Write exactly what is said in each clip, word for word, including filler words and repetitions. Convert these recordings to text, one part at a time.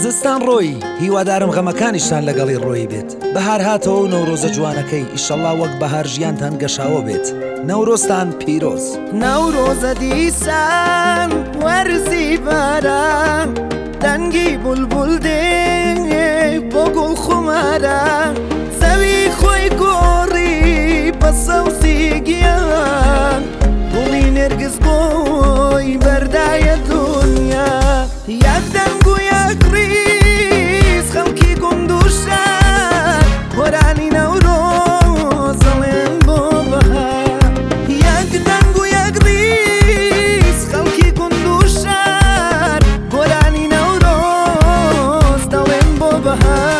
زستان ڕۆی هیوادارم غەمەکانیشتان لەگەڵی ڕۆی بێت. بەهار هاتەوە و نەورۆزە جوانەکەی ئیشەڵڵا وەک بەهار ژیانتان گەشاوە بێت. نەورۆزتان پیرۆز. نەورۆزە دیسان وەرزی باران دەنگی بولبول دێ بۆ گوڵ خومارە زەوی خۆی گۆڕی بە سەوزی گیان گوڵی نێرگز بۆی بەردایە دونیا یەک دەنگ و یەک ڕیز خەڵکی گوند و شار گۆرانی نەورۆز دەڵێن بۆ بەهار یەک دەنگ و یەک ڕیز خەڵکی گوند و شار گۆرانی نەورۆز دەڵێن بۆ بەهار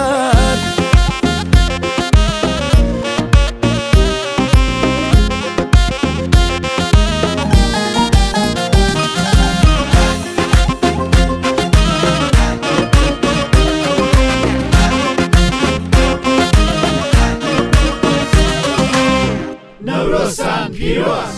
نەورۆزتان پیرۆز.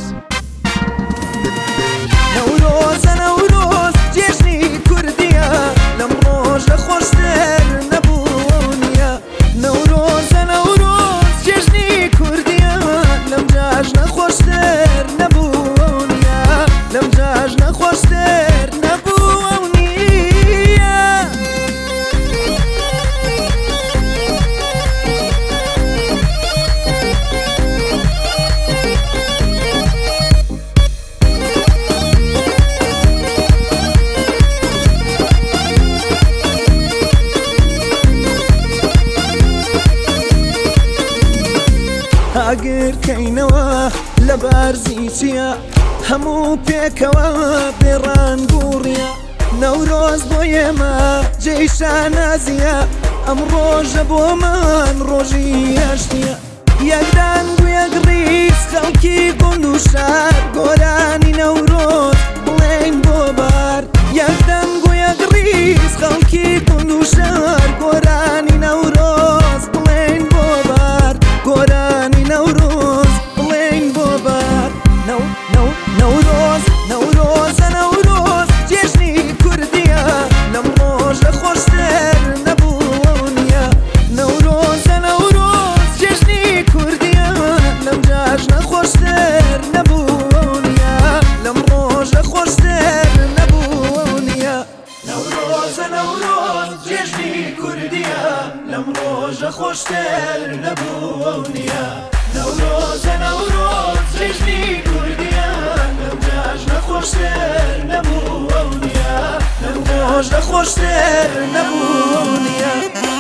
نەورۆزە نەورۆز جێژنی کوردیە لەم ڕۆژە خۆشتر نەبوونیە نەورۆزە نەورۆز جێژنی کوردیە لەم جاژنە خۆشتر نەبوونیە لەم جاژنە خۆشتر نەبوونیە ئاگرکەینەوە لە بارزی چییە هەموو پێکەوە بێڕانگوڕیە نەورۆز بۆ ئێمە جێیشان نازیە ئەم ڕۆژە بۆمان ڕۆژی هەشتیە یەک دەنگ و یەک ڕیز خەڵکی گوند و شار گۆرانی نەورۆز بڵێن بۆ بار یەک دەنگ و یەک ڕیز خەڵکی گوند و شار گۆرانی نەورۆز بڵێن بۆ بار گۆرانی نەورۆز بڵێن بۆ بار نەورۆز نەورۆزە نەورۆز جێژنی کوردیە لەم ڕۆژە خۆشتر نەبوونیە نەورۆزە نەورۆز جێژنی کوردیە لەم جاژنە خۆشتر نەبوونیە لەم ڕۆژە خۆشتر نەبوونیە نەورۆزە نەورۆز جێژنی کوردیە لەم ڕۆژە خۆشتر نەبوونیە نەورۆزە نەورۆز جێژنی کوردیە لەم جاژنە خۆشتر نەبوونیە لەم ڕۆژە خۆشتر نەبوونیە